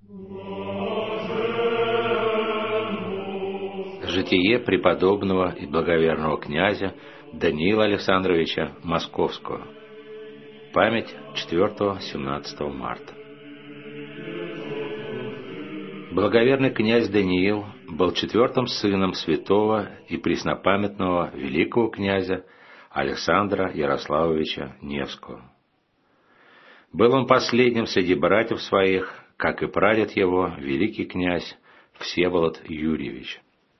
Житие преподобного и благоверного князя Даниила Александровича Московского. Память 4-17 марта. Благоверный князь Даниил был четвертым сыном святого и преснопамятного великого князя Александра Ярославовича Невского. Был он последним среди братьев своих, как и прадед его, великий князь Всеволод Юрьевич.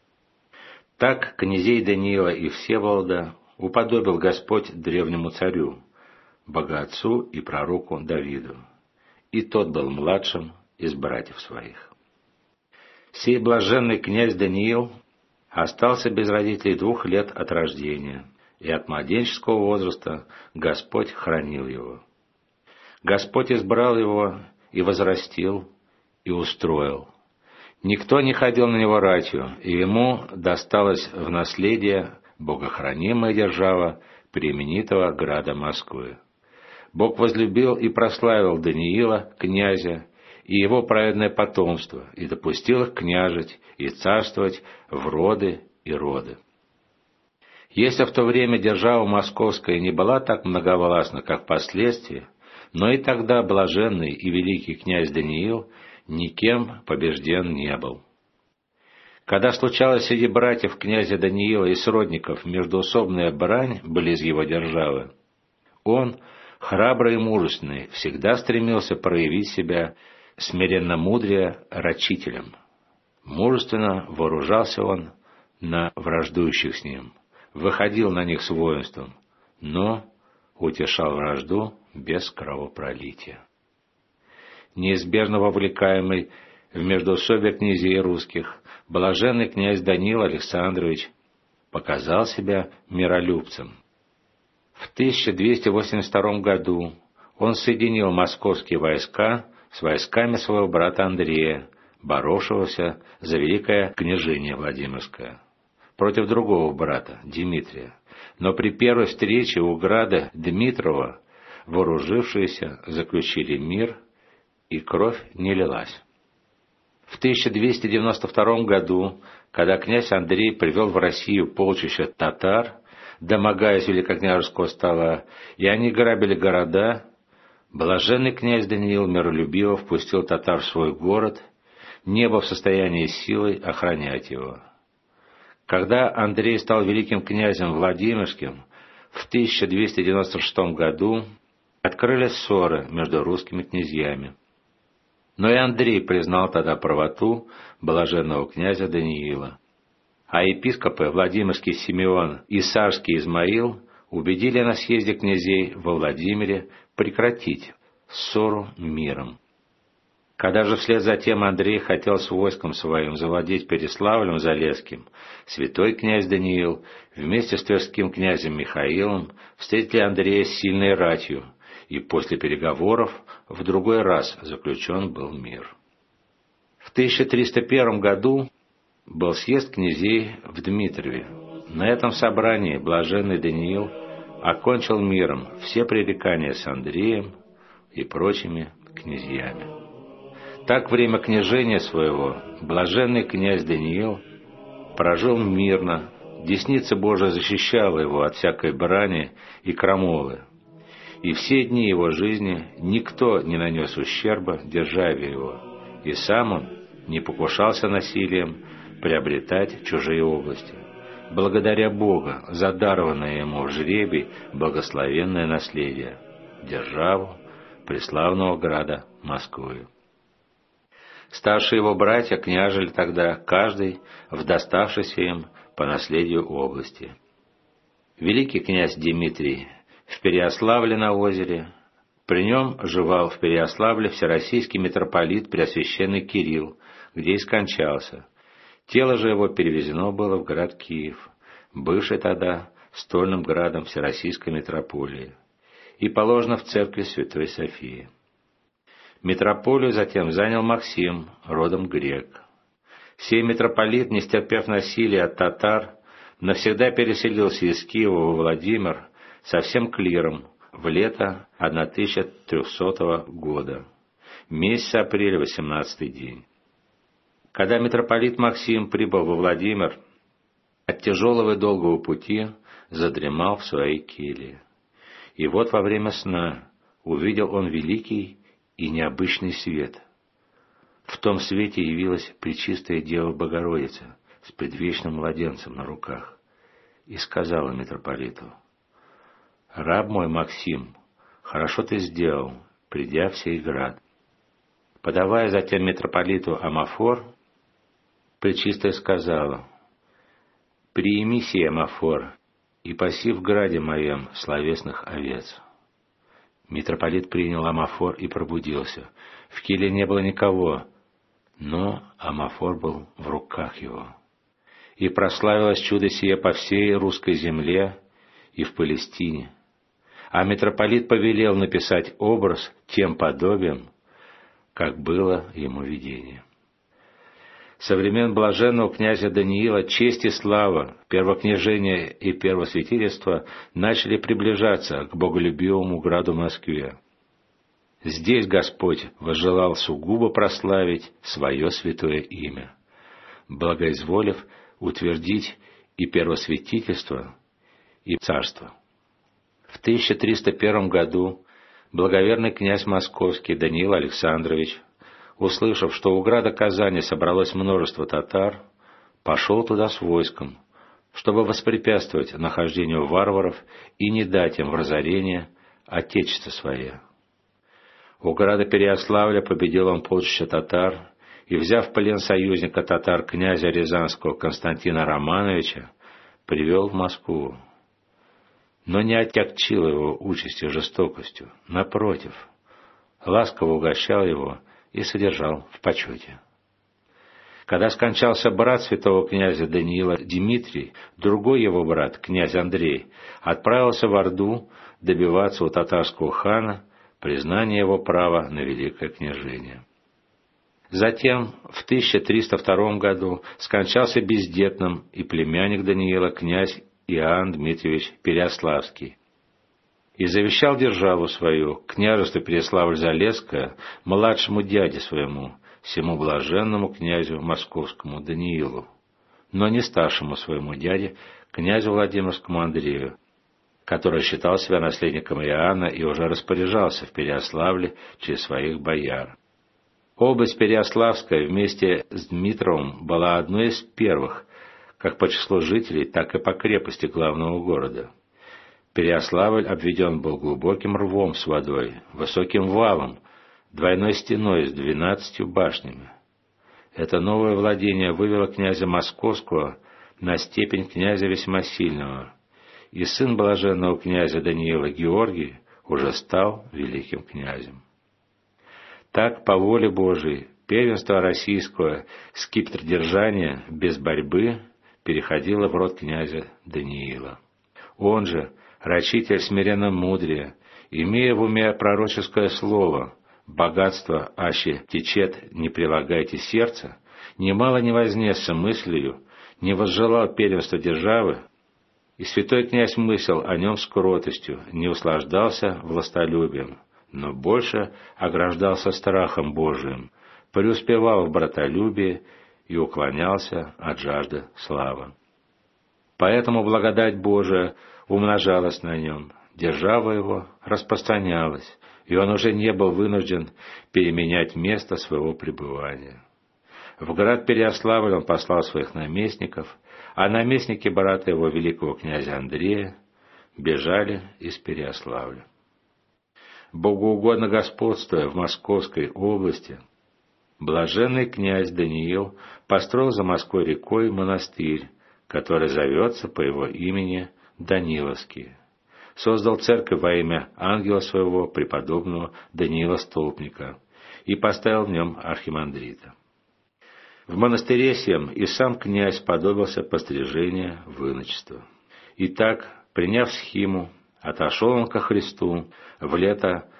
Так князей Даниила и Всеволода уподобил Господь древнему царю, богоотцу и пророку Давиду, и тот был младшим из братьев своих. Сей блаженный князь Даниил остался без родителей 2 лет от рождения, и от младенческого возраста Господь хранил его. Господь избрал его и возрастил, и устроил. Никто не ходил на него ратью, и ему досталась в наследие богохранимая держава преименитого града Москвы. Бог возлюбил и прославил Даниила, князя, и его праведное потомство, и допустил их княжить и царствовать в роды и роды. Если в то время держава московская не была так многовластна, как впоследствии, но и тогда блаженный и великий князь Даниил никем побежден не был. Когда случалось среди братьев князя Даниила и сродников междоусобная брань близ его державы, он, храбрый и мужественный, всегда стремился проявить себя смиренно-мудрее рачителем. Мужественно вооружался он на враждующих с ним, выходил на них с воинством, но утешал вражду без кровопролития. Неизбежно вовлекаемый в междоусобие князей русских, блаженный князь Даниил Александрович показал себя миролюбцем. В 1282 году он соединил московские войска с войсками своего брата Андрея, боровшегося за великое княжение Владимирское, против другого брата, Дмитрия. Но при первой встрече у града Дмитрова вооружившиеся заключили мир, и кровь не лилась. В 1292 году, когда князь Андрей привел в Россию полчища татар, домогаясь великокняжеского стола, и они грабили города, блаженный князь Даниил миролюбиво впустил татар в свой город, не был в состоянии силой охранять его. Когда Андрей стал великим князем Владимирским, в 1296 году открылись ссоры между русскими князьями. Но и Андрей признал тогда правоту блаженного князя Даниила, а епископы Владимирский Симеон и Сарский Измаил убедили на съезде князей во Владимире прекратить ссору миром. Когда же вслед за тем Андрей хотел с войском своим завладеть Переславлем-Залесским, святой князь Даниил вместе с тверским князем Михаилом встретили Андрея с сильной ратью, и после переговоров в другой раз заключен был мир. В 1301 году был съезд князей в Дмитрове. На этом собрании блаженный Даниил окончил миром все пререкания с Андреем и прочими князьями. Так время княжения своего блаженный князь Даниил прожил мирно, десница Божия защищала его от всякой брани и крамолы, и все дни его жизни никто не нанес ущерба державе его, и сам он не покушался насилием приобретать чужие области, благодаря Бога за дарованное ему в жребий благословенное наследие, державу преславного града Москвы. Старшие его братья княжили тогда, каждый в доставшейся им по наследию области. Великий князь Дмитрий в Переяславле на озере, при нем жевал в Переяславле всероссийский митрополит Преосвященный Кирилл, где и скончался. Тело же его перевезено было в город Киев, бывший тогда стольным градом Всероссийской митрополии, и положено в церкви Святой Софии. Митрополию затем занял Максим, родом грек. Сей митрополит, не стерпев насилия от татар, навсегда переселился из Киева во Владимир со всем клиром в лето 1300 года. месяц апреля, 18-й день. Когда митрополит Максим прибыл во Владимир, от тяжелого и долгого пути задремал в своей келье. И вот во время сна увидел он великий и необычный свет. В том свете явилась Пречистая Дева Богородица с предвечным младенцем на руках и сказала митрополиту: «Раб мой Максим, хорошо ты сделал, придя в сей град». Подавая затем митрополиту амафор, Пречистая сказала: «Приими сей амафор и паси в граде моем словесных овец». Митрополит принял амафор и пробудился. В келье не было никого, но амафор был в руках его. И прославилось чудо сие по всей русской земле и в Палестине. А митрополит повелел написать образ тем подобием, как было ему видение. Со времен блаженного князя Даниила честь и слава, первокняжение и первосвятительство начали приближаться к боголюбивому граду Москве. Здесь Господь возжелал сугубо прославить свое святое имя, благоизволив утвердить и первосвятительство, и царство. В 1301 году благоверный князь московский Даниил Александрович, услышав, что у града Казани собралось множество татар, пошел туда с войском, чтобы воспрепятствовать нахождению варваров и не дать им в разорение отечество свое. У града Переяславля победил он полчища татар и, взяв в плен союзника татар князя Рязанского Константина Романовича, привел в Москву. Но не отягчил его участью жестокостью, напротив, ласково угощал его и содержал в почете. Когда скончался брат святого князя Даниила Дмитрий, другой его брат, князь Андрей, отправился в Орду добиваться у татарского хана признания его права на великое княжение. Затем, в 1302 году, скончался бездетным и племянник Даниила князь Иоанн Дмитриевич Переяславский, и завещал державу свою, княжество Переяславль-Залесское, младшему дяде своему, всему блаженному князю московскому Даниилу, но не старшему своему дяде, князю Владимирскому Андрею, который считал себя наследником Иоанна и уже распоряжался в Переяславле через своих бояр. Область Переяславская вместе с Дмитровым была одной из первых, как по числу жителей, так и по крепости главного города. Переяславль обведен был глубоким рвом с водой, высоким валом, двойной стеной с 12 башнями. Это новое владение вывело князя Московского на степень князя весьма сильного, и сын блаженного князя Даниила Георгий уже стал великим князем. Так, по воле Божией, первенство российского скипетродержания без борьбы переходило в род князя Даниила. Он же, рачитель смиренно-мудрия, имея в уме пророческое слово «богатство аще течет, не прилагайте сердца», немало не вознесся мыслью, не возжелал первенства державы, и святой князь мыслил о нем с кротостью, не услаждался властолюбием, но больше ограждался страхом Божиим, преуспевал в братолюбии и уклонялся от жажды славы. Поэтому благодать Божия умножалась на нем, держава его распространялась, и он уже не был вынужден переменять место своего пребывания. В град Переяславль он послал своих наместников, а наместники брата его, великого князя Андрея, бежали из Переяславля. Богоугодно господствуя в Московской области, блаженный князь Даниил построил за Москвой рекой монастырь, который зовется по его имени Даниловский. Создал церковь во имя ангела своего, преподобного Даниила Столпника, и поставил в нем архимандрита. В монастыре сем и сам князь подобился пострижения в иночество. Итак, приняв схиму, отошел он ко Христу в лето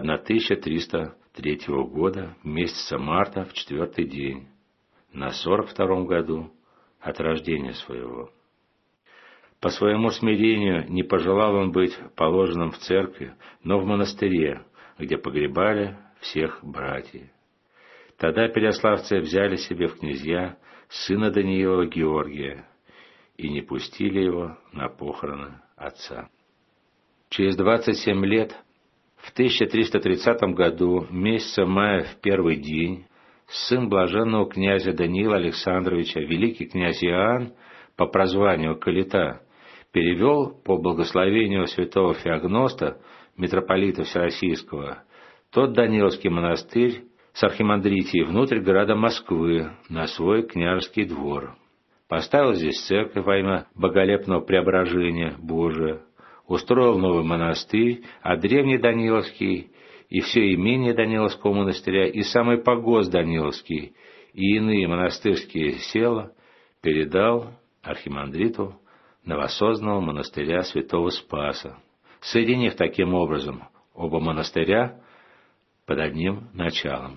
1303 года, месяца марта, в 4-й день, на 42-м году от рождения своего. По своему смирению не пожелал он быть положенным в церкви, но в монастыре, где погребали всех братьев. Тогда переяславцы взяли себе в князья сына Даниилова Георгия и не пустили его на похороны отца. Через 27 лет, в 1330 году, месяца мая в первый день, сын блаженного князя Даниила Александровича, великий князь Иоанн, по прозванию Калита, перевел по благословению святого Феогноста, митрополита Всероссийского, тот Даниловский монастырь с архимандритией внутрь града Москвы на свой княжеский двор. Поставил здесь церковь во имя боголепного преображения Божия, устроил новый монастырь, а древний Даниловский и все имение Даниловского монастыря, и самый погост Даниловский, и иные монастырские села передал архимандриту новосозданного монастыря святого Спаса, соединив таким образом оба монастыря под одним началом.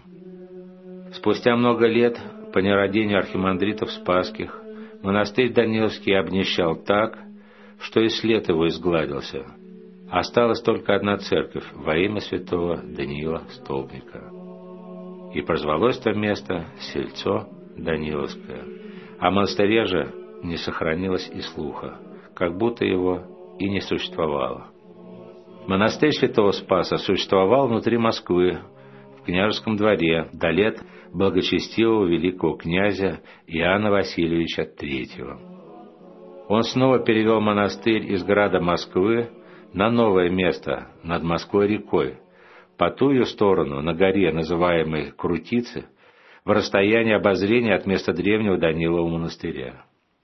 Спустя много лет, по нерадению архимандритов Спасских, монастырь Даниловский обнищал так, что и след его изгладился. Осталась только одна церковь во имя святого Даниила Столбника. И прозвалось то место Сельцо Даниловское, а монастыре же не сохранилось и слуха, как будто его и не существовало. Монастырь святого Спаса существовал внутри Москвы, в княжеском дворе, до лет благочестивого великого князя Иоанна Васильевича III. Он снова перевел монастырь из града Москвы на новое место над Москвой-рекой, по ту сторону, на горе, называемой Крутицы, в расстоянии обозрения от места древнего Данилова монастыря.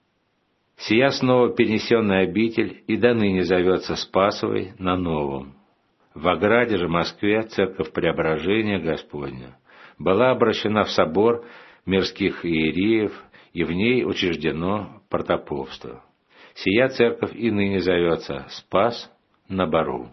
Сия снова перенесенная обитель и доныне зовется Спасовой на новом. В ограде же Москве церковь Преображения Господня была обращена в собор мирских иереев, и в ней учреждено протоповство. Сия церковь и ныне зовется Спас на Бару.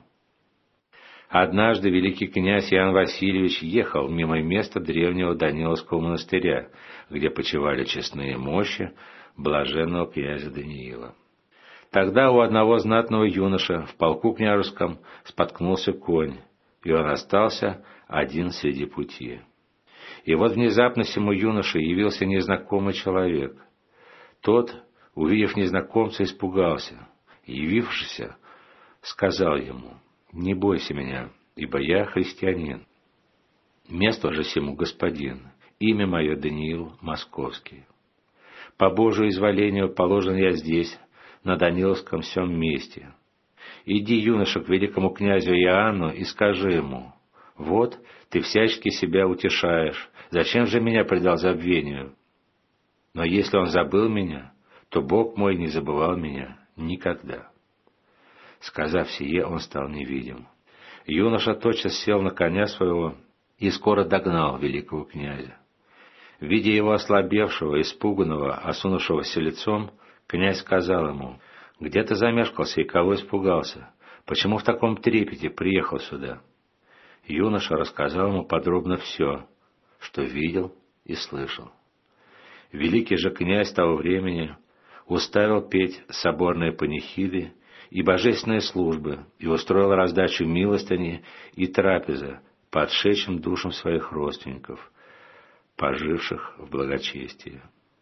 Однажды великий князь Иоанн Васильевич ехал мимо места древнего Даниловского монастыря, где почивали честные мощи блаженного князя Даниила. Тогда у одного знатного юноша в полку княжеском споткнулся конь, и он остался один среди пути. И вот внезапно сему юноше явился незнакомый человек. Тот, увидев незнакомца, испугался. Явившийся сказал ему: «Не бойся меня, ибо я христианин. Место же сему господин, имя мое Даниил Московский. По Божию изволению положен я здесь, на Даниловском сем месте. Иди, юноша, к великому князю Иоанну и скажи ему: вот ты всячески себя утешаешь, зачем же меня предал забвению? Но если он забыл меня, то Бог мой не забывал меня никогда». Сказав сие, он стал невидим. Юноша тотчас сел на коня своего и скоро догнал великого князя. Видя его ослабевшего, испуганного, осунувшегося лицом, князь сказал ему: «Где ты замешкался и кого испугался? Почему в таком трепете приехал сюда?» Юноша рассказал ему подробно все, что видел и слышал. Великий же князь того времени уставил петь соборные панихиды и божественные службы, и устроил раздачу милостыни и трапезы по отшедшим душам своих родственников, поживших в благочестии.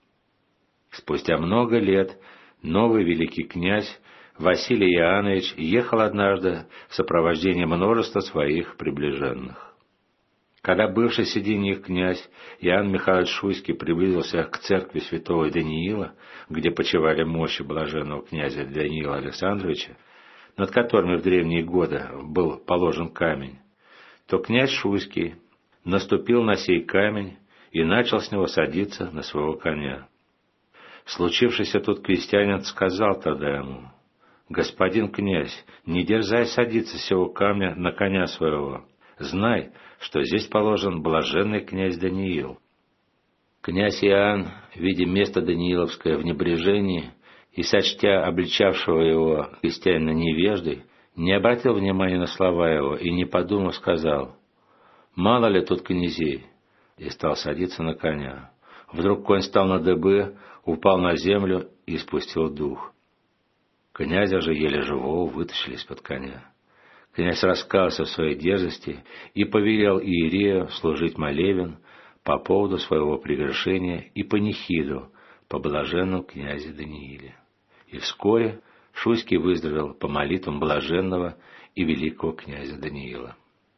Спустя много лет новый великий князь Василий Иоаннович ехал однажды в сопровождении множества своих приближенных. Когда бывший среди них князь Иоанн Михайлович Шуйский приблизился к церкви святого Даниила, где почивали мощи блаженного князя Даниила Александровича, над которыми в древние годы был положен камень, то князь Шуйский наступил на сей камень и начал с него садиться на своего коня. Случившийся тут крестьянин сказал тогда ему: «Господин князь, не дерзай садиться с сего камня на коня своего. Знай, что здесь положен блаженный князь Даниил». Князь Иоанн, видя место Данииловское в небрежении и сочтя обличавшего его крестьянина невеждой, не обратил внимания на слова его и, не подумав, сказал: «Мало ли тут князей», и стал садиться на коня. Вдруг конь стал на дыбы, упал на землю и испустил дух. Князя же еле живого вытащили из-под коня. Князь раскаялся в своей дерзости и повелел иерею служить молебен по поводу своего прегрешения и панихиду по блаженному князе Данииле. И вскоре Шуйский выздоровел по молитвам блаженного и великого князя Даниила.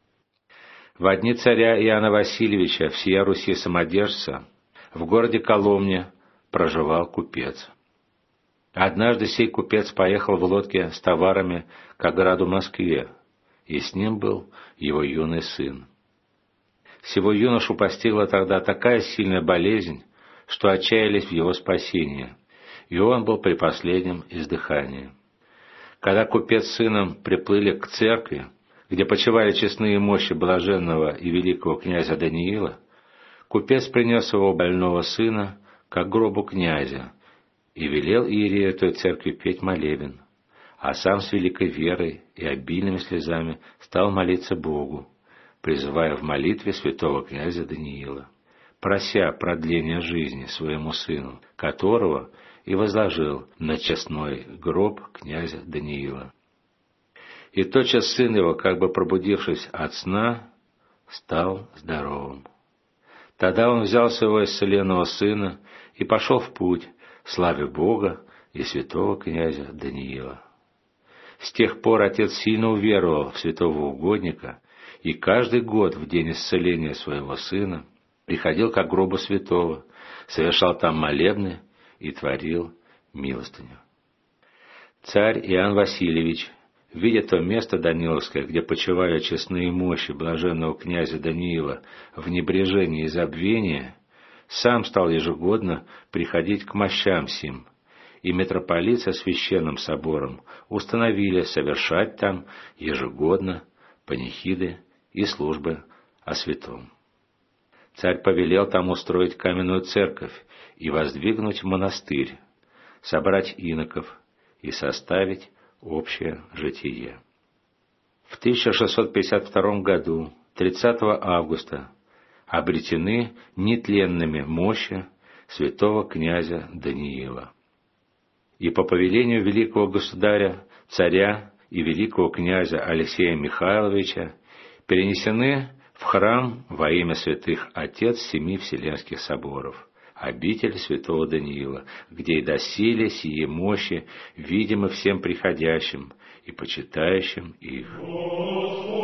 Во дни царя Иоанна Васильевича всея Руси самодержца в городе Коломне проживал купец. Однажды сей купец поехал в лодке с товарами к городу Москве, и с ним был его юный сын. Сего юношу постигла тогда такая сильная болезнь, что отчаялись в его спасении, и он был при последнем издыхании. Когда купец с сыном приплыли к церкви, где почивали честные мощи блаженного и великого князя Даниила, купец принес его больного сына к гробу князя и велел иерею той церкви петь молебен, а сам с великой верой и обильными слезами стал молиться Богу, призывая в молитве святого князя Даниила, прося продления жизни своему сыну, которого и возложил на честной гроб князя Даниила. И тотчас сын его, как бы пробудившись от сна, стал здоровым. Тогда он взял своего исцеленного сына и пошел в путь, славя Бога и святого князя Даниила. С тех пор отец сильно уверовал в святого угодника, и каждый год в день исцеления своего сына приходил к гробу святого, совершал там молебны и творил милостыню. Царь Иоанн Васильевич, видя то место Даниловское, где почивали честные мощи блаженного князя Даниила в небрежении и забвении, сам стал ежегодно приходить к мощам сим, и митрополит со священным собором установили совершать там ежегодно панихиды и службы о святом. Царь повелел там устроить каменную церковь и воздвигнуть монастырь, собрать иноков и составить общее житие. В 1652 году, 30 августа, обретены нетленными мощи святого князя Даниила. И по повелению великого государя, царя и великого князя Алексея Михайловича перенесены в храм во имя святых отец семи Вселенских соборов, обитель святого Даниила, где и доселе сие мощи видимы всем приходящим и почитающим их.